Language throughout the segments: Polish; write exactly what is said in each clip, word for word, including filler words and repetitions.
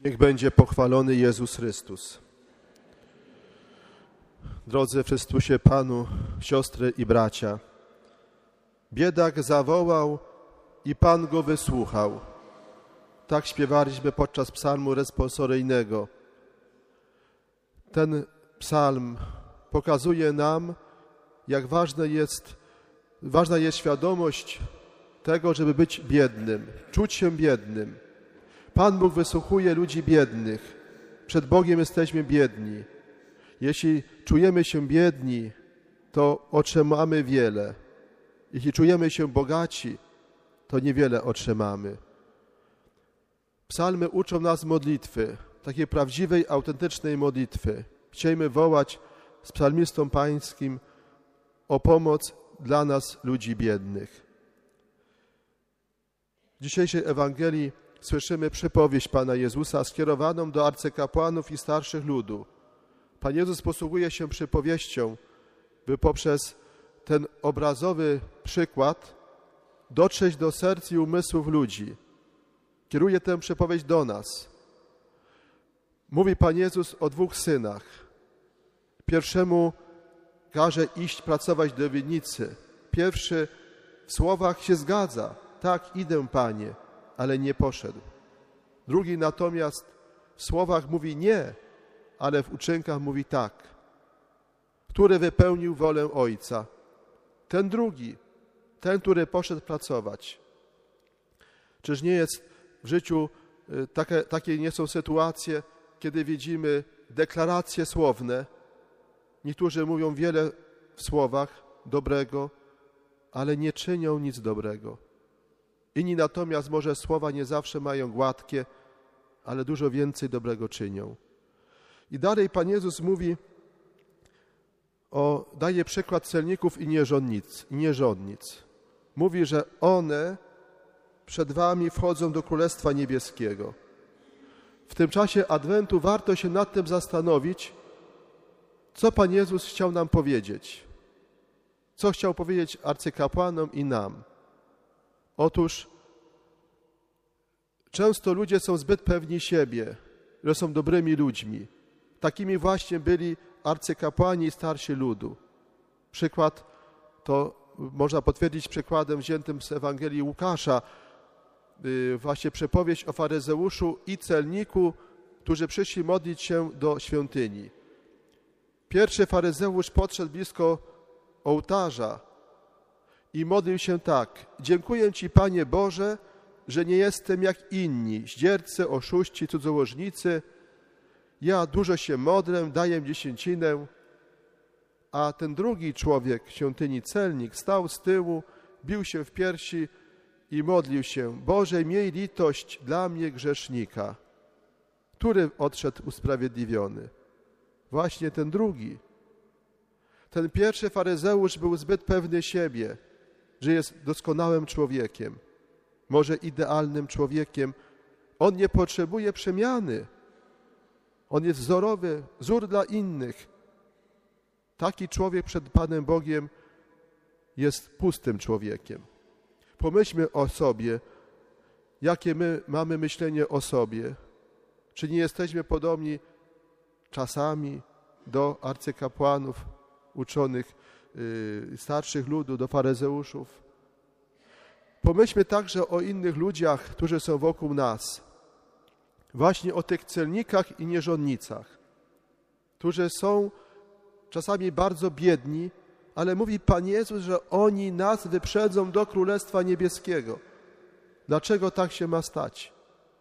Niech będzie pochwalony Jezus Chrystus. Drodzy w Chrystusie Panu, siostry i bracia, biedak zawołał i Pan go wysłuchał. Tak śpiewaliśmy podczas psalmu responsoryjnego. Ten psalm pokazuje nam, jak ważne jest, ważna jest świadomość tego, żeby być biednym, czuć się biednym. Pan Bóg wysłuchuje ludzi biednych. Przed Bogiem jesteśmy biedni. Jeśli czujemy się biedni, to otrzymamy wiele. Jeśli czujemy się bogaci, to niewiele otrzymamy. Psalmy uczą nas modlitwy, takiej prawdziwej, autentycznej modlitwy. Chcielibyśmy wołać z psalmistą pańskim o pomoc dla nas, ludzi biednych. W dzisiejszej Ewangelii słyszymy przypowieść Pana Jezusa skierowaną do arcykapłanów i starszych ludu. Pan Jezus posługuje się przypowieścią, by poprzez ten obrazowy przykład dotrzeć do serc i umysłów ludzi. Kieruje tę przypowieść do nas. Mówi Pan Jezus o dwóch synach. Pierwszemu każe iść pracować do winnicy. Pierwszy w słowach się zgadza. Tak, idę, Panie, ale nie poszedł. Drugi natomiast w słowach mówi nie, ale w uczynkach mówi tak. Który wypełnił wolę Ojca? Ten drugi, ten, który poszedł pracować. Czyż nie jest w życiu takie, takie nie są sytuacje, kiedy widzimy deklaracje słowne. Niektórzy mówią wiele w słowach dobrego, ale nie czynią nic dobrego. Inni natomiast może słowa nie zawsze mają gładkie, ale dużo więcej dobrego czynią. I dalej Pan Jezus mówi, o, daje przykład celników i nierządnic, i nierządnic. Mówi, że one przed wami wchodzą do Królestwa Niebieskiego. W tym czasie Adwentu warto się nad tym zastanowić, co Pan Jezus chciał nam powiedzieć. Co chciał powiedzieć arcykapłanom i nam. Otóż często ludzie są zbyt pewni siebie, że są dobrymi ludźmi. Takimi właśnie byli arcykapłani i starsi ludu. Przykład to można potwierdzić przykładem wziętym z Ewangelii Łukasza. Właśnie przypowieść o faryzeuszu i celniku, którzy przyszli modlić się do świątyni. Pierwszy faryzeusz podszedł blisko ołtarza i modlił się tak. Dziękuję Ci, Panie Boże, że nie jestem jak inni, zdziercy, oszuści, cudzołożnicy. Ja dużo się modlę, daję dziesięcinę. A ten drugi człowiek w świątyni, celnik, stał z tyłu, bił się w piersi i modlił się. Boże, miej litość dla mnie, grzesznika. Który odszedł usprawiedliwiony? Właśnie ten drugi. Ten pierwszy faryzeusz był zbyt pewny siebie, że jest doskonałym człowiekiem, może idealnym człowiekiem. On nie potrzebuje przemiany. On jest wzorowy, wzór dla innych. Taki człowiek przed Panem Bogiem jest pustym człowiekiem. Pomyślmy o sobie, jakie my mamy myślenie o sobie. Czy nie jesteśmy podobni czasami do arcykapłanów uczonych, yy, starszych ludu, do faryzeuszów? Pomyślmy także o innych ludziach, którzy są wokół nas. Właśnie o tych celnikach i nierządnicach, którzy są czasami bardzo biedni, ale mówi Pan Jezus, że oni nas wyprzedzą do Królestwa Niebieskiego. Dlaczego tak się ma stać?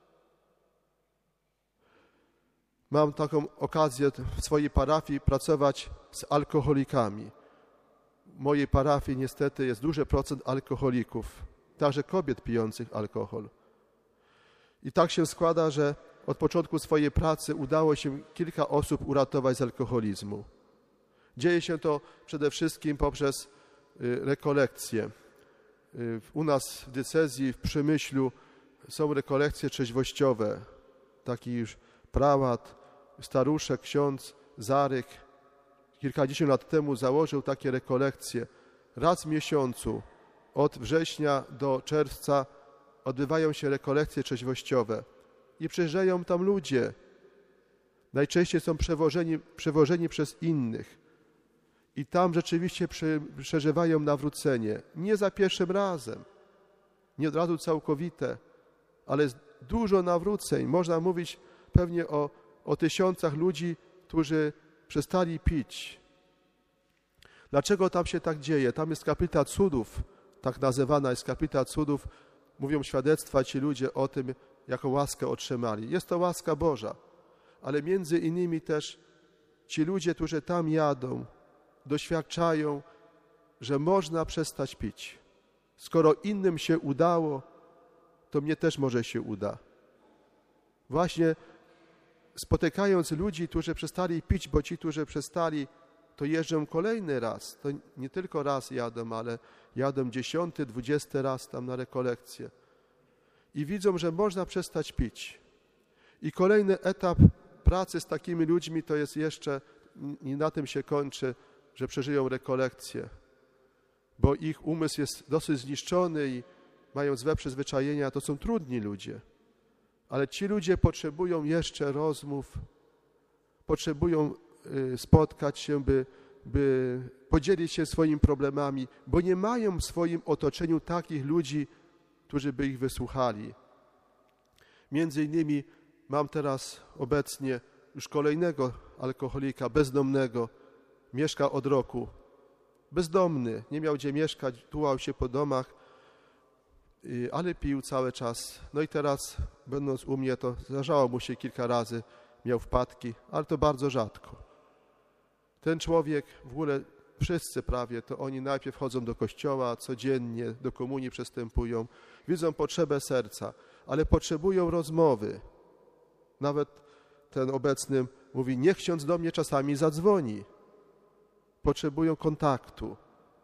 Mam taką okazję w swojej parafii pracować z alkoholikami. W mojej parafii niestety jest duży procent alkoholików, także kobiet pijących alkohol. I tak się składa, że od początku swojej pracy udało się kilka osób uratować z alkoholizmu. Dzieje się to przede wszystkim poprzez rekolekcje. U nas w diecezji, w Przemyślu są rekolekcje trzeźwościowe. Taki już prałat, staruszek, ksiądz Zaryk kilkadziesiąt lat temu założył takie rekolekcje. Raz w miesiącu, od września do czerwca, odbywają się rekolekcje trzeźwościowe. i przyjeżdżają tam ludzie. Najczęściej są przewożeni, przewożeni przez innych. I tam rzeczywiście przy, przeżywają nawrócenie. Nie za pierwszym razem, nie od razu całkowite, ale dużo nawróceń. Można mówić pewnie o, o tysiącach ludzi, którzy przestali pić. Dlaczego tam się tak dzieje? Tam jest kaplica cudów, tak nazywana jest kaplica cudów. Mówią świadectwa ci ludzie o tym, jaką łaskę otrzymali. Jest to łaska Boża, ale między innymi też ci ludzie, którzy tam jadą, doświadczają, że można przestać pić. Skoro innym się udało, to mnie też może się uda. Właśnie spotykając ludzi, którzy przestali pić, bo ci, którzy przestali, to jeżdżą kolejny raz. To nie tylko raz jadą, ale jadą dziesiąty, dwudziesty raz tam na rekolekcję. I widzą, że można przestać pić. I kolejny etap pracy z takimi ludźmi to jest jeszcze, i na tym się kończy, że przeżyją rekolekcję, bo ich umysł jest dosyć zniszczony i mają złe przyzwyczajenia, to są trudni ludzie. Ale ci ludzie potrzebują jeszcze rozmów, potrzebują spotkać się, by, by podzielić się swoimi problemami, bo nie mają w swoim otoczeniu takich ludzi, którzy by ich wysłuchali. Między innymi mam teraz obecnie już kolejnego alkoholika, bezdomnego, mieszka od roku. Bezdomny, nie miał gdzie mieszkać, tułał się po domach, ale pił cały czas. No i teraz, będąc u mnie, to zdarzało mu się kilka razy, miał wpadki, ale to bardzo rzadko. Ten człowiek, w ogóle wszyscy prawie, to oni najpierw chodzą do kościoła, codziennie do komunii przystępują, widzą potrzebę serca, ale potrzebują rozmowy. Nawet ten obecny mówi, niech ksiądz do mnie czasami zadzwoni. Potrzebują kontaktu.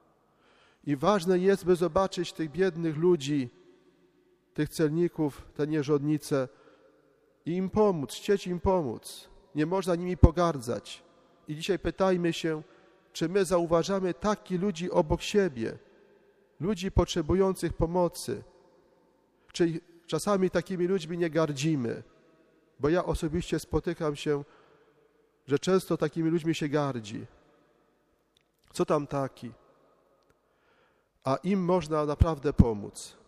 I ważne jest, by zobaczyć tych biednych ludzi, tych celników, te nierządnice i im pomóc, chcieć im pomóc. Nie można nimi pogardzać. I dzisiaj pytajmy się, czy my zauważamy takich ludzi obok siebie, ludzi potrzebujących pomocy, czy czasami takimi ludźmi nie gardzimy, bo ja osobiście spotykam się, że często takimi ludźmi się gardzi. Co tam taki? A im można naprawdę pomóc.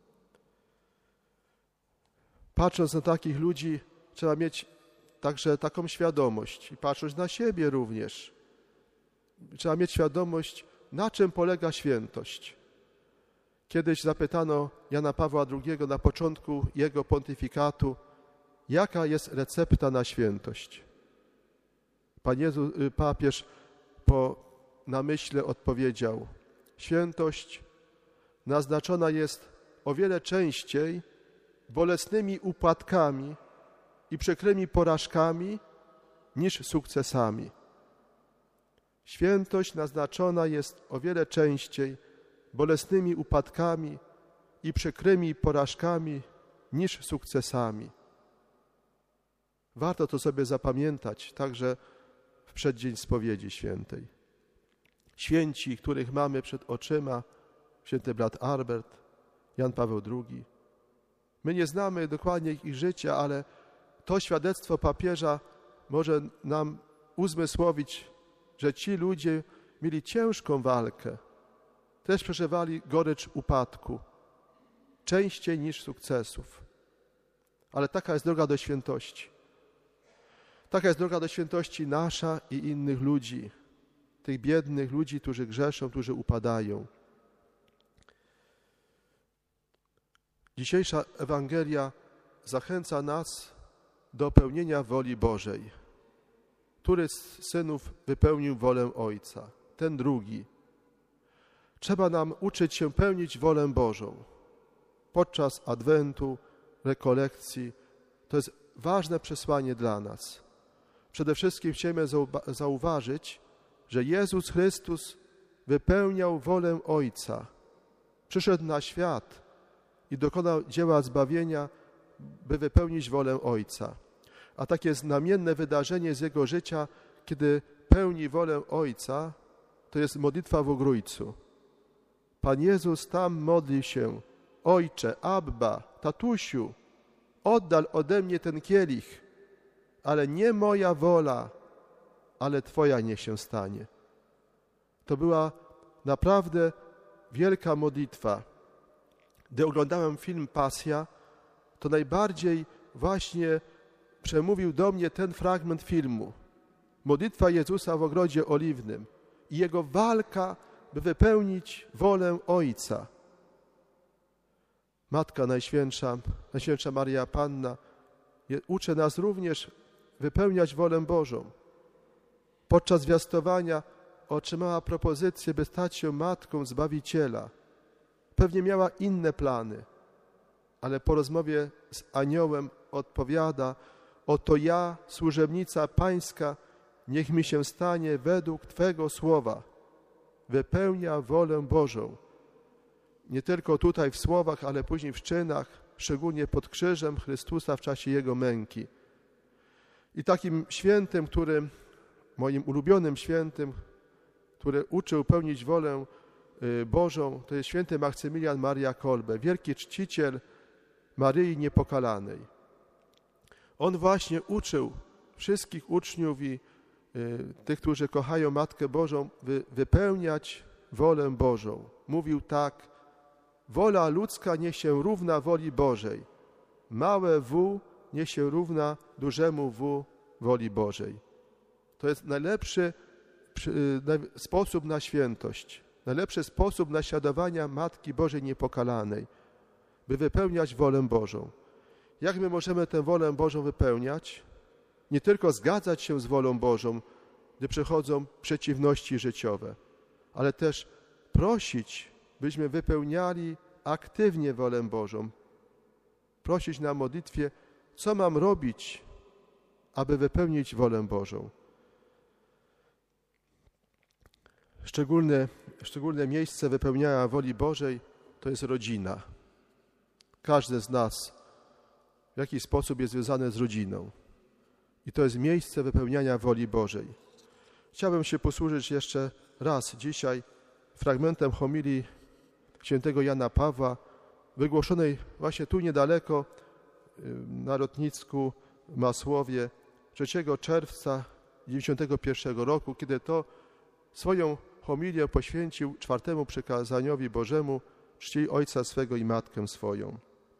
Patrząc na takich ludzi, trzeba mieć także taką świadomość i patrząc na siebie również. Trzeba mieć świadomość, na czym polega świętość. Kiedyś zapytano Jana Pawła drugiego na początku jego pontyfikatu, jaka jest recepta na świętość. Pan Jezus, papież po namyśle odpowiedział, świętość naznaczona jest o wiele częściej bolesnymi upadkami i przykrymi porażkami niż sukcesami. Świętość naznaczona jest o wiele częściej bolesnymi upadkami i przykrymi porażkami niż sukcesami. Warto to sobie zapamiętać, także w przeddzień spowiedzi świętej. Święci, których mamy przed oczyma, święty brat Albert, Jan Paweł drugi. My nie znamy dokładnie ich życia, ale to świadectwo papieża może nam uzmysłowić, że ci ludzie mieli ciężką walkę. Też przeżywali gorycz upadku, częściej niż sukcesów. Ale taka jest droga do świętości. Taka jest droga do świętości nasza i innych ludzi, tych biednych ludzi, którzy grzeszą, którzy upadają. Dzisiejsza Ewangelia zachęca nas do pełnienia woli Bożej. Który z synów wypełnił wolę Ojca? Ten drugi. Trzeba nam uczyć się pełnić wolę Bożą. Podczas Adwentu, rekolekcji, to jest ważne przesłanie dla nas. Przede wszystkim chcemy zauważyć, że Jezus Chrystus wypełniał wolę Ojca. Przyszedł na świat i dokonał dzieła zbawienia, by wypełnić wolę Ojca. A takie znamienne wydarzenie z Jego życia, kiedy pełni wolę Ojca, to jest modlitwa w Ogrójcu. Pan Jezus tam modli się, Ojcze, Abba, Tatusiu, oddal ode mnie ten kielich, ale nie moja wola, ale Twoja niech się stanie. To była naprawdę wielka modlitwa. Gdy oglądałem film Pasja, to najbardziej właśnie przemówił do mnie ten fragment filmu. Modlitwa Jezusa w ogrodzie oliwnym i Jego walka, by wypełnić wolę Ojca. Matka Najświętsza, Najświętsza Maria Panna uczy nas również wypełniać wolę Bożą. Podczas zwiastowania otrzymała propozycję, by stać się matką Zbawiciela. Pewnie miała inne plany, ale po rozmowie z aniołem odpowiada: oto ja, służebnica Pańska, niech mi się stanie według Twego słowa. Wypełnia wolę Bożą. Nie tylko tutaj w słowach, ale później w czynach, szczególnie pod krzyżem Chrystusa w czasie Jego męki. I takim świętym, który, moim ulubionym świętym, który uczył pełnić wolę Bożą, to jest święty Maksymilian Maria Kolbe, wielki czciciel Maryi Niepokalanej. On właśnie uczył wszystkich uczniów i y, tych, którzy kochają Matkę Bożą, wy, wypełniać wolę Bożą. Mówił tak: wola ludzka niech się równa woli Bożej. Małe W niech się równa dużemu W woli Bożej. To jest najlepszy sposób na świętość, najlepszy sposób naśladowania Matki Bożej Niepokalanej, by wypełniać wolę Bożą. Jak my możemy tę wolę Bożą wypełniać? Nie tylko zgadzać się z wolą Bożą, gdy przychodzą przeciwności życiowe, ale też prosić, byśmy wypełniali aktywnie wolę Bożą. Prosić na modlitwie, co mam robić, aby wypełnić wolę Bożą. Szczególne, szczególne miejsce wypełniania woli Bożej to jest rodzina. Każdy z nas w jakiś sposób jest związany z rodziną. I to jest miejsce wypełniania woli Bożej. Chciałbym się posłużyć jeszcze raz dzisiaj fragmentem homilii świętego Jana Pawła, wygłoszonej właśnie tu niedaleko na lotnisku w Masłowie trzeciego czerwca dziewięćdziesiątego pierwszego roku, kiedy to swoją homilię poświęcił czwartemu przykazaniowi Bożemu: czcij ojca swego i matkę swoją.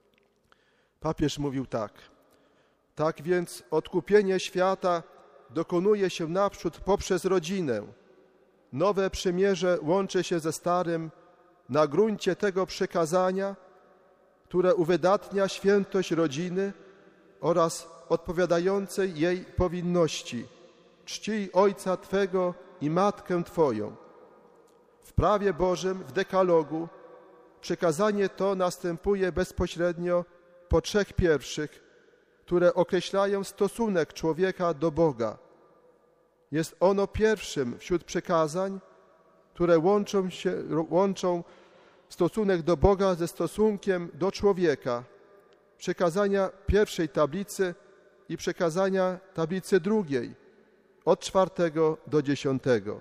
Papież mówił tak: tak więc odkupienie świata dokonuje się naprzód poprzez rodzinę. Nowe przymierze łączy się ze starym na gruncie tego przykazania, które uwydatnia świętość rodziny oraz odpowiadającej jej powinności: czcij ojca twego i matkę twoją. W prawie Bożym, w dekalogu, przykazanie to następuje bezpośrednio po trzech pierwszych, które określają stosunek człowieka do Boga. Jest ono pierwszym wśród przykazań, które łączą, się, łączą stosunek do Boga ze stosunkiem do człowieka. Przykazania pierwszej tablicy i przykazania tablicy drugiej, od czwartego do dziesiątego.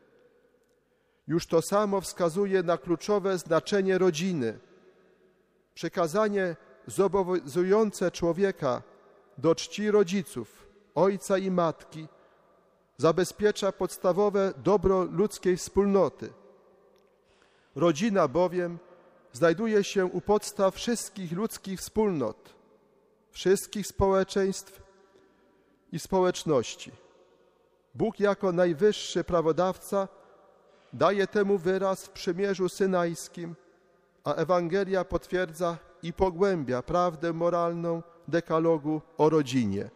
Już to samo wskazuje na kluczowe znaczenie rodziny. Przykazanie zobowiązujące człowieka do czci rodziców, ojca i matki, zabezpiecza podstawowe dobro ludzkiej wspólnoty. Rodzina bowiem znajduje się u podstaw wszystkich ludzkich wspólnot, wszystkich społeczeństw i społeczności. Bóg jako najwyższy prawodawca daje temu wyraz w przymierzu synajskim, a Ewangelia potwierdza i pogłębia prawdę moralną dekalogu o rodzinie.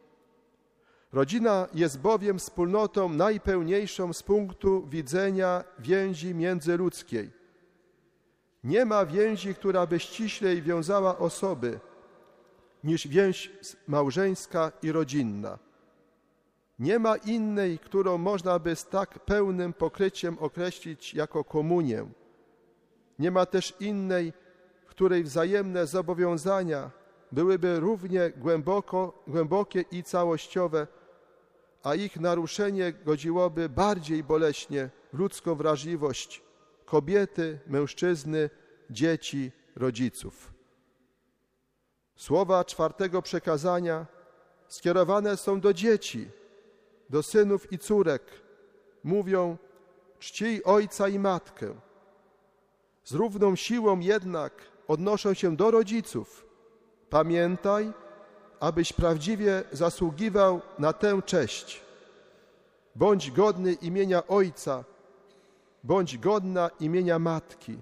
Rodzina jest bowiem wspólnotą najpełniejszą z punktu widzenia więzi międzyludzkiej. Nie ma więzi, która by ściślej wiązała osoby, niż więź małżeńska i rodzinna. Nie ma innej, którą można by z tak pełnym pokryciem określić jako komunię. Nie ma też innej, w której wzajemne zobowiązania byłyby równie głęboko, głębokie i całościowe, a ich naruszenie godziłoby bardziej boleśnie w ludzką wrażliwość kobiety, mężczyzny, dzieci, rodziców. Słowa czwartego przekazania skierowane są do dzieci, do synów i córek. Mówią: czcij ojca i matkę. Z równą siłą jednak odnoszą się do rodziców. Pamiętaj, abyś prawdziwie zasługiwał na tę cześć. Bądź godny imienia ojca, bądź godna imienia matki.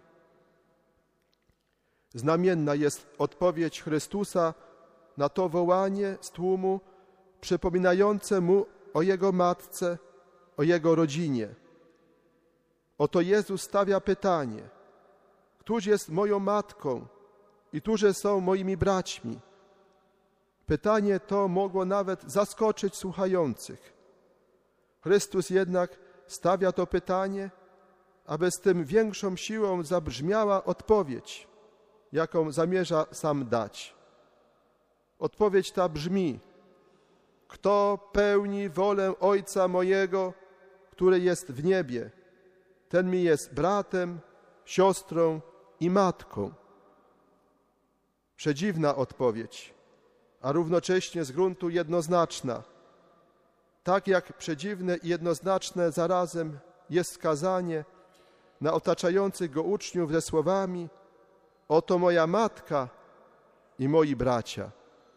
Znamienna jest odpowiedź Chrystusa na to wołanie z tłumu, przypominające mu o Jego matce, o Jego rodzinie. Oto Jezus stawia pytanie: któż jest moją matką i którzy są moimi braćmi? Pytanie to mogło nawet zaskoczyć słuchających. Chrystus jednak stawia to pytanie, aby z tym większą siłą zabrzmiała odpowiedź, jaką zamierza sam dać. Odpowiedź ta brzmi: kto pełni wolę Ojca mojego, który jest w niebie, ten mi jest bratem, siostrą i matką. Przedziwna odpowiedź, a równocześnie z gruntu jednoznaczna. Tak jak przedziwne i jednoznaczne zarazem jest skazanie na otaczających go uczniów ze słowami: oto moja matka i moi bracia.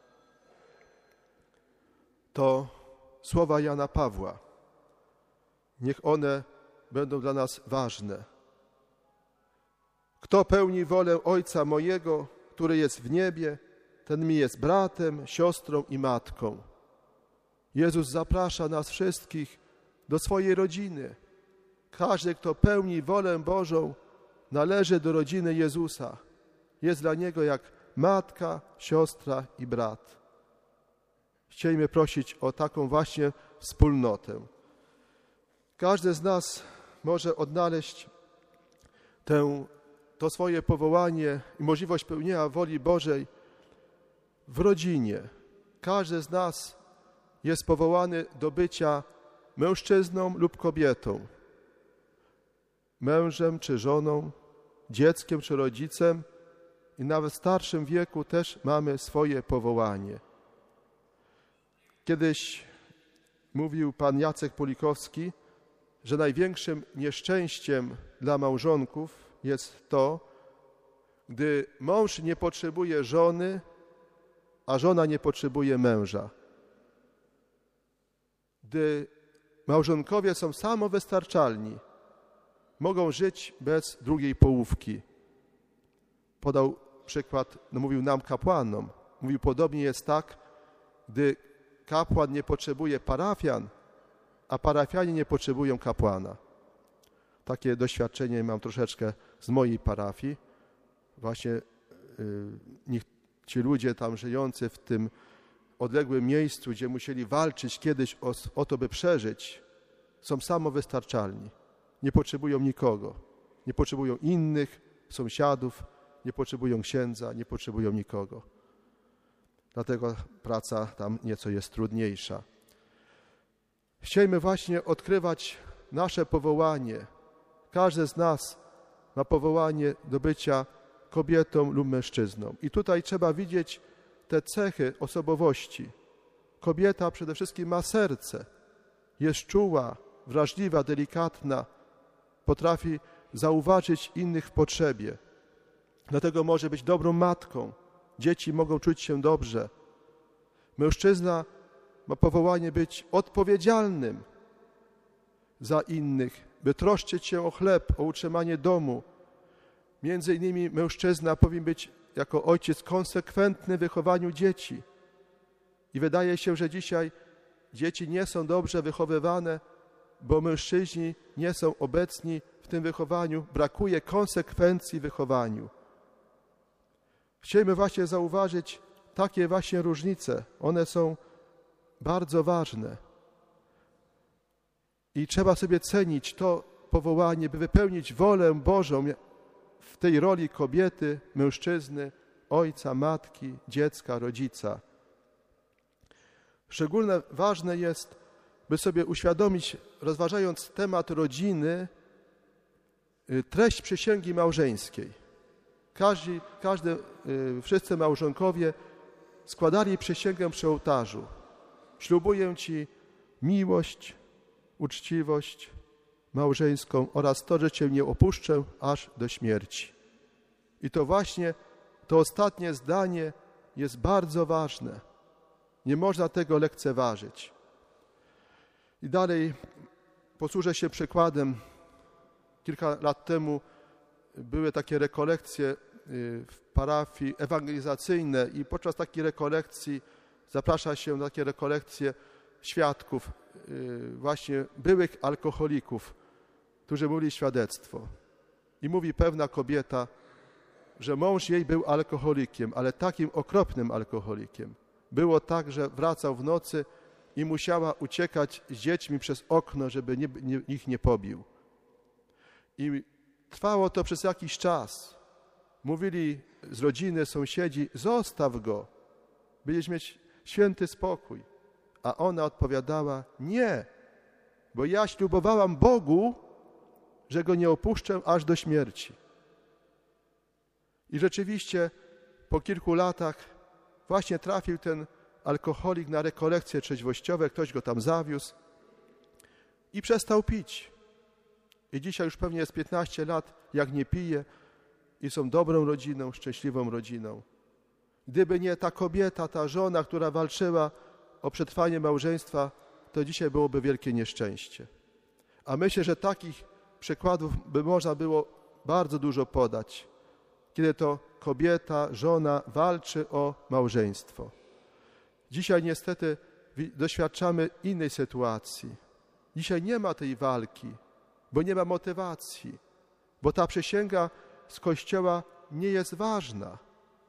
To słowa Jana Pawła. Niech one będą dla nas ważne. Kto pełni wolę Ojca mojego, który jest w niebie, ten mi jest bratem, siostrą i matką. Jezus zaprasza nas wszystkich do swojej rodziny. Każdy, kto pełni wolę Bożą, należy do rodziny Jezusa. Jest dla Niego jak matka, siostra i brat. Chcielibyśmy prosić o taką właśnie wspólnotę. Każdy z nas może odnaleźć tę, to swoje powołanie i możliwość pełnienia woli Bożej w rodzinie. Każdy z nas jest powołany do bycia mężczyzną lub kobietą, mężem czy żoną, dzieckiem czy rodzicem i nawet w starszym wieku też mamy swoje powołanie. Kiedyś mówił pan Jacek Pulikowski, że największym nieszczęściem dla małżonków jest to, gdy mąż nie potrzebuje żony, a żona nie potrzebuje męża. Gdy małżonkowie są samowystarczalni, mogą żyć bez drugiej połówki. Podał przykład, no mówił nam kapłanom. Mówił, podobnie jest tak, gdy kapłan nie potrzebuje parafian, a parafianie nie potrzebują kapłana. Takie doświadczenie mam troszeczkę z mojej parafii. Właśnie yy, niech ci ludzie tam żyjący w tym odległym miejscu, gdzie musieli walczyć kiedyś o, o to, by przeżyć, są samowystarczalni. Nie potrzebują nikogo. Nie potrzebują innych sąsiadów, nie potrzebują księdza, nie potrzebują nikogo. Dlatego praca tam nieco jest trudniejsza. Chcielibyśmy właśnie odkrywać nasze powołanie. Każdy z nas ma powołanie do bycia kobietą lub mężczyzną. I tutaj trzeba widzieć te cechy osobowości. Kobieta przede wszystkim ma serce. Jest czuła, wrażliwa, delikatna. Potrafi zauważyć innych w potrzebie. Dlatego może być dobrą matką. Dzieci mogą czuć się dobrze. Mężczyzna ma powołanie być odpowiedzialnym za innych, by troszczyć się o chleb, o utrzymanie domu. Między innymi mężczyzna powinien być jako ojciec konsekwentny w wychowaniu dzieci. I wydaje się, że dzisiaj dzieci nie są dobrze wychowywane, bo mężczyźni nie są obecni w tym wychowaniu. Brakuje konsekwencji w wychowaniu. Chcielibyśmy właśnie zauważyć takie właśnie różnice. One są bardzo ważne. I trzeba sobie cenić to powołanie, by wypełnić wolę Bożą w tej roli kobiety, mężczyzny, ojca, matki, dziecka, rodzica. Szczególnie ważne jest, by sobie uświadomić, rozważając temat rodziny, treść przysięgi małżeńskiej. Każdy, każdy, wszyscy małżonkowie składali przysięgę przy ołtarzu. Ślubuję Ci miłość, uczciwość małżeńską oraz to, że Cię nie opuszczę aż do śmierci. I to właśnie to ostatnie zdanie jest bardzo ważne. Nie można tego lekceważyć. I dalej posłużę się przykładem. Kilka lat temu były takie rekolekcje w parafii ewangelizacyjne i podczas takiej rekolekcji zaprasza się na takie rekolekcje świadków, właśnie byłych alkoholików, którzy mówili świadectwo. I mówi pewna kobieta, że mąż jej był alkoholikiem, ale takim okropnym alkoholikiem. Było tak, że wracał w nocy i musiała uciekać z dziećmi przez okno, żeby nie, nie, ich nie pobił. I trwało to przez jakiś czas. Mówili z rodziny, sąsiedzi, zostaw go, będziesz mieć święty spokój. A ona odpowiadała, nie, bo ja ślubowałam Bogu, że go nie opuszczę aż do śmierci. I rzeczywiście po kilku latach właśnie trafił ten alkoholik na rekolekcje trzeźwościowe, ktoś go tam zawiózł i przestał pić. I dzisiaj już pewnie jest piętnaście lat, jak nie pije i są dobrą rodziną, szczęśliwą rodziną. Gdyby nie ta kobieta, ta żona, która walczyła o przetrwanie małżeństwa, to dzisiaj byłoby wielkie nieszczęście. A myślę, że takich przykładów by można było bardzo dużo podać, kiedy to kobieta, żona walczy o małżeństwo. Dzisiaj niestety doświadczamy innej sytuacji. Dzisiaj nie ma tej walki, bo nie ma motywacji, bo ta przysięga z Kościoła nie jest ważna.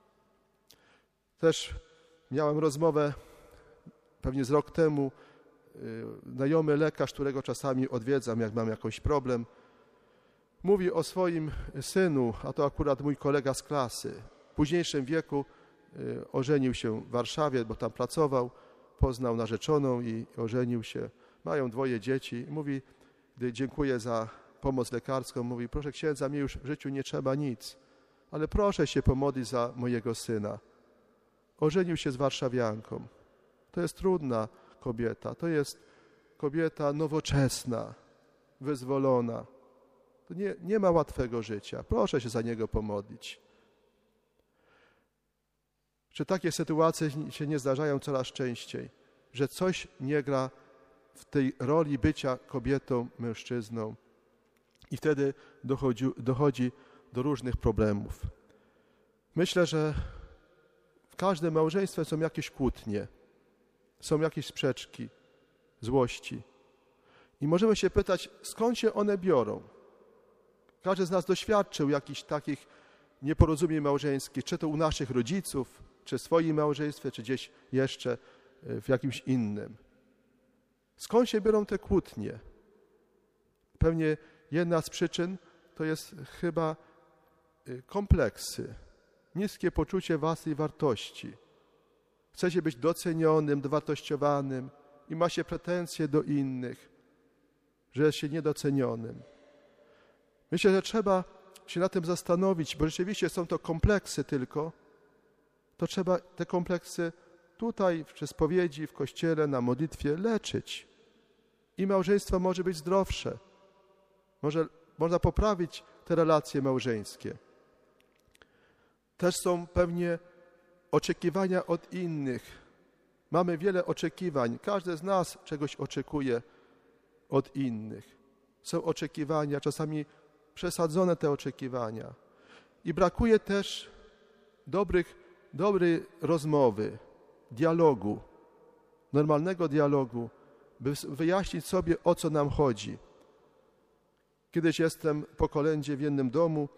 Też miałem rozmowę pewnie z rok temu, znajomy lekarz, którego czasami odwiedzam, jak mam jakiś problem, mówi o swoim synu, a to akurat mój kolega z klasy. W późniejszym wieku ożenił się w Warszawie, bo tam pracował, poznał narzeczoną i ożenił się. Mają dwoje dzieci. Mówi, gdy dziękuję za pomoc lekarską, mówi, proszę księdza, mi już w życiu nie trzeba nic, ale proszę się pomodlić za mojego syna. Ożenił się z warszawianką. To jest trudna kobieta, to jest kobieta nowoczesna, wyzwolona. To nie, nie ma łatwego życia. Proszę się za niego pomodlić. Czy takie sytuacje się nie zdarzają coraz częściej, że coś nie gra w tej roli bycia kobietą, mężczyzną i wtedy dochodzi, dochodzi do różnych problemów. Myślę, że w każdym małżeństwie są jakieś kłótnie, są jakieś sprzeczki, złości. I możemy się pytać, skąd się one biorą? Każdy z nas doświadczył jakichś takich nieporozumień małżeńskich, czy to u naszych rodziców, czy w swoim małżeństwie, czy gdzieś jeszcze w jakimś innym. Skąd się biorą te kłótnie? Pewnie jedna z przyczyn to jest chyba kompleksy, niskie poczucie własnej wartości. Chce się być docenionym, dowartościowanym i ma się pretensje do innych, że jest się niedocenionym. Myślę, że trzeba się na tym zastanowić, bo rzeczywiście są to kompleksy tylko, to trzeba te kompleksy tutaj w spowiedzi, w kościele, na modlitwie leczyć. I małżeństwo może być zdrowsze. Może, można poprawić te relacje małżeńskie. Też są pewnie oczekiwania od innych. Mamy wiele oczekiwań. Każdy z nas czegoś oczekuje od innych. Są oczekiwania, czasami przesadzone te oczekiwania. I brakuje też dobrych, dobrej rozmowy, dialogu, normalnego dialogu, by wyjaśnić sobie, o co nam chodzi. Kiedyś jestem po kolędzie w jednym domu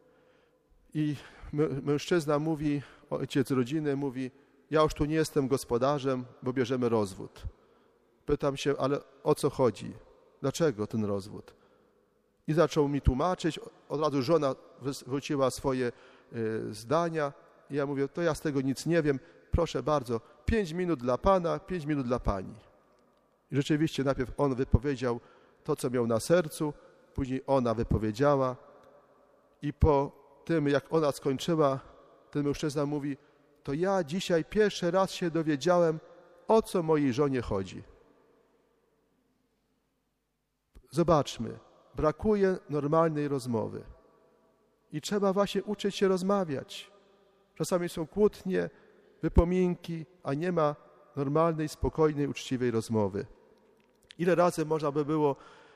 i mężczyzna mówi, ojciec rodziny mówi, ja już tu nie jestem gospodarzem, bo bierzemy rozwód. Pytam się, ale o co chodzi? Dlaczego ten rozwód? I zaczął mi tłumaczyć, od razu żona wróciła swoje y, zdania i ja mówię, to ja z tego nic nie wiem, proszę bardzo, pięć minut dla pana, pięć minut dla pani. I rzeczywiście najpierw on wypowiedział to, co miał na sercu, później ona wypowiedziała i po tym, jak ona skończyła, ten mężczyzna mówi, to ja dzisiaj pierwszy raz się dowiedziałem, o co mojej żonie chodzi. Zobaczmy, brakuje normalnej rozmowy. I trzeba właśnie uczyć się rozmawiać. Czasami są kłótnie, wypominki, a nie ma normalnej, spokojnej, uczciwej rozmowy. Ile razy można by było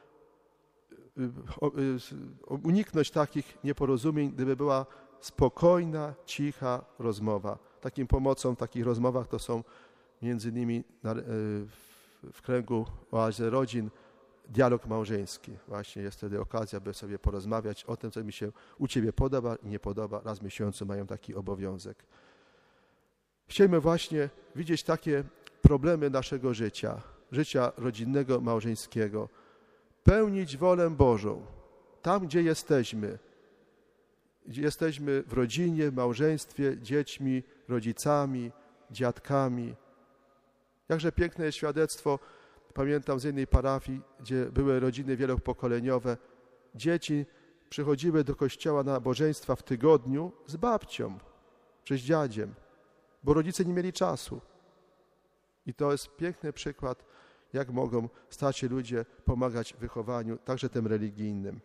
uniknąć takich nieporozumień, gdyby była spokojna, cicha rozmowa. Takim pomocą w takich rozmowach to są między innymi w kręgu oazy rodzin dialog małżeński. Właśnie jest wtedy okazja, by sobie porozmawiać o tym, co mi się u Ciebie podoba i nie podoba. Raz w miesiącu mają taki obowiązek. Chcielibyśmy właśnie widzieć takie problemy naszego życia, życia rodzinnego, małżeńskiego. Pełnić wolę Bożą tam, gdzie jesteśmy. Gdzie jesteśmy w rodzinie, w małżeństwie, dziećmi, rodzicami, dziadkami. Jakże piękne jest świadectwo, pamiętam z jednej parafii, gdzie były rodziny wielopokoleniowe. Dzieci przychodziły do kościoła na nabożeństwa w tygodniu z babcią czy z dziadziem, bo rodzice nie mieli czasu. I to jest piękny przykład, jak mogą starsi ludzie pomagać w wychowaniu, także tym religijnym.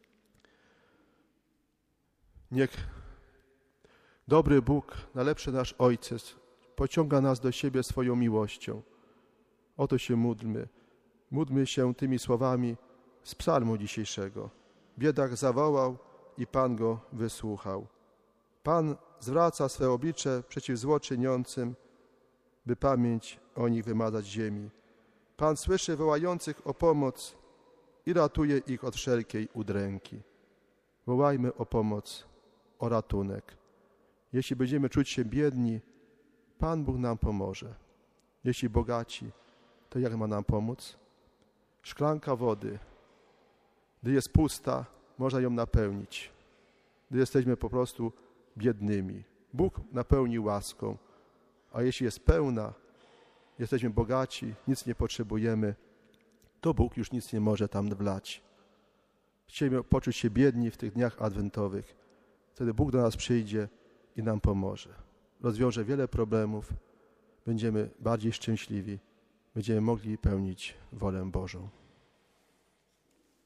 Niech dobry Bóg, najlepszy nasz Ojciec, pociąga nas do siebie swoją miłością. O to się módlmy. Módlmy się tymi słowami z psalmu dzisiejszego. Biedak zawołał i Pan go wysłuchał. Pan zwraca swe oblicze przeciw złoczyniącym, by pamięć o nich wymazać z ziemi. Pan słyszy wołających o pomoc i ratuje ich od wszelkiej udręki. Wołajmy o pomoc, o ratunek. Jeśli będziemy czuć się biedni, Pan Bóg nam pomoże. Jeśli bogaci, to jak ma nam pomóc? Szklanka wody, gdy jest pusta, można ją napełnić. Gdy jesteśmy po prostu biednymi. Bóg napełni łaską, a jeśli jest pełna, jesteśmy bogaci, nic nie potrzebujemy, to Bóg już nic nie może tam wlać. Chcemy poczuć się biedni w tych dniach adwentowych. Wtedy Bóg do nas przyjdzie i nam pomoże. Rozwiąże wiele problemów, będziemy bardziej szczęśliwi, będziemy mogli pełnić wolę Bożą.